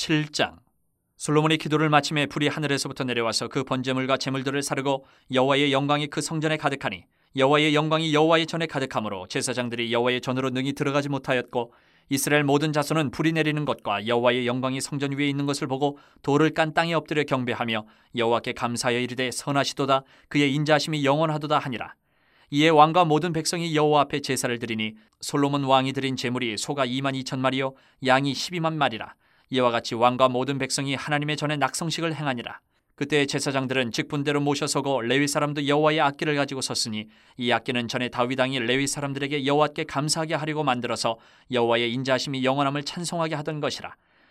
7장. 솔로몬이 기도를 마침에 불이 하늘에서부터 내려와서 그 번제물과 제물들을 사르고 여호와의 영광이 그 성전에 가득하니 여호와의 영광이 여호와의 전에 가득하므로 제사장들이 여호와의 전으로 능히 들어가지 못하였고 이스라엘 모든 자손은 불이 내리는 것과 여호와의 영광이 성전 위에 있는 것을 보고 돌을 깐 땅에 엎드려 경배하며 여호와께 감사하여 이르되 선하시도다 그의 인자하심이 영원하도다 하니라. 이에 왕과 모든 백성이 여호와 앞에 제사를 드리니 솔로몬 왕이 드린 제물이 소가 22,000마리요 양이 12,000마리라. 이와 같이 왕과 모든 백성이 하나님의 전에 낙성식을 행하니라. 그때 제사장들은 직분대로 모셔서고 레위 사람도 여호와의 악기를 가지고 섰으니 이 악기는 전에 다윗 왕이 레위 사람들에게 여호와께 감사하게 하려고 만들어서 여호와의 인자하심이 영원함을 찬송하게 하던 것이라.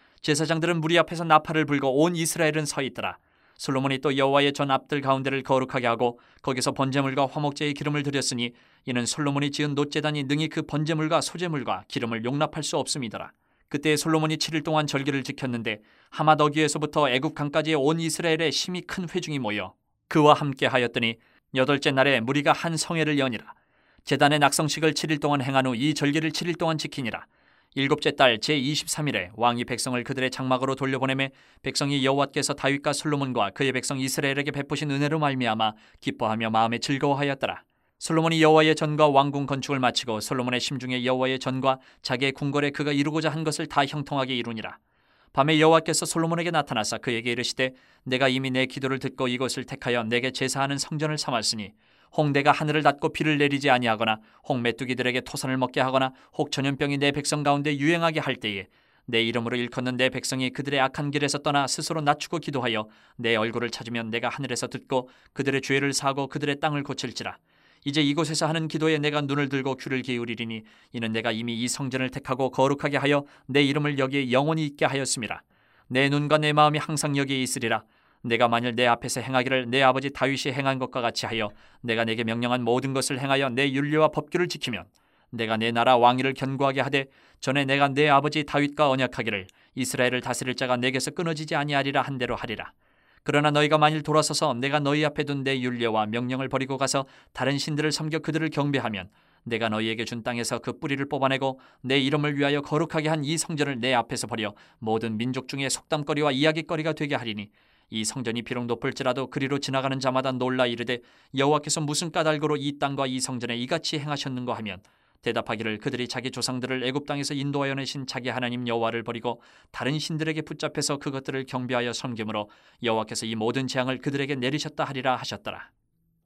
제사장들은 무리 앞에서 나팔을 불고 온 이스라엘은 서 있더라. 솔로몬이 또 여호와의 전 앞들 가운데를 거룩하게 하고 거기서 번제물과 화목제의 기름을 드렸으니 이는 솔로몬이 지은 놋제단이 능히 그 번제물과 소제물과 기름을 용납할 수 없음이더라. 그때 솔로몬이 7일 동안 절기를 지켰는데 하맛 어귀에서부터 애굽 강까지의 온 이스라엘에 심히 큰 회중이 모여 그와 함께 하였더니 8째 날에 무리가 한 성회를 여니라. 제단의 낙성식을 7일 동안 행한 후 이 절기를 7일 동안 지키니라. 7째 달 제23일에 왕이 백성을 그들의 장막으로 돌려보내매 백성이 여호와께서 다윗과 솔로몬과 그의 백성 이스라엘에게 베푸신 은혜로 말미암아 기뻐하며 마음에 즐거워하였더라. 솔로몬이 여호와의 전과 왕궁 건축을 마치고 솔로몬의 심중에 여호와의 전과 자기의 궁궐에 그가 이루고자 한 것을 다 형통하게 이루니라. 밤에 여호와께서 솔로몬에게 나타나사 그에게 이르시되 내가 이미 내 기도를 듣고 이것을 택하여 내게 제사하는 성전을 삼았으니 혹 내가 하늘을 닫고 비를 내리지 아니하거나 혹 메뚜기들에게 토산을 먹게 하거나 혹 전염병이 내 백성 가운데 유행하게 할 때에 내 이름으로 일컫는 내 백성이 그들의 악한 길에서 떠나 스스로 낮추고 기도하여 내 얼굴을 찾으면 내가 하늘에서 듣고 그들의 죄를 사하고 그들의 땅을 고칠지라. 이제 이곳에서 하는 기도에 내가 눈을 들고 귀를 기울이리니 이는 내가 이미 이 성전을 택하고 거룩하게 하여 내 이름을 여기에 영원히 있게 하였음이라. 내 눈과 내 마음이 항상 여기에 있으리라. 내가 만일 내 앞에서 행하기를 내 아버지 다윗이 행한 것과 같이 하여 내가 내게 명령한 모든 것을 행하여 내 율례와 법규를 지키면 내가 내 나라 왕위를 견고하게 하되 전에 내가 내 아버지 다윗과 언약하기를 이스라엘을 다스릴 자가 내게서 끊어지지 아니하리라 한 대로 하리라. 그러나 너희가 만일 돌아서서 내가 너희 앞에 둔 내 율례와 명령을 버리고 가서 다른 신들을 섬겨 그들을 경배하면 내가 너희에게 준 땅에서 그 뿌리를 뽑아내고 내 이름을 위하여 거룩하게 한 이 성전을 내 앞에서 버려 모든 민족 중에 속담거리와 이야기거리가 되게 하리니 이 성전이 비록 높을지라도 그리로 지나가는 자마다 놀라 이르되 여호와께서 무슨 까닭으로 이 땅과 이 성전에 이같이 행하셨는가 하면 대답하기를 그들이 자기 조상들을 애굽 땅에서 인도하여 내신 자기 하나님 여호와를 버리고 다른 신들에게 붙잡혀서 그것들을 경배하여 섬김으로 여호와께서 이 모든 재앙을 그들에게 내리셨다 하리라 하셨더라.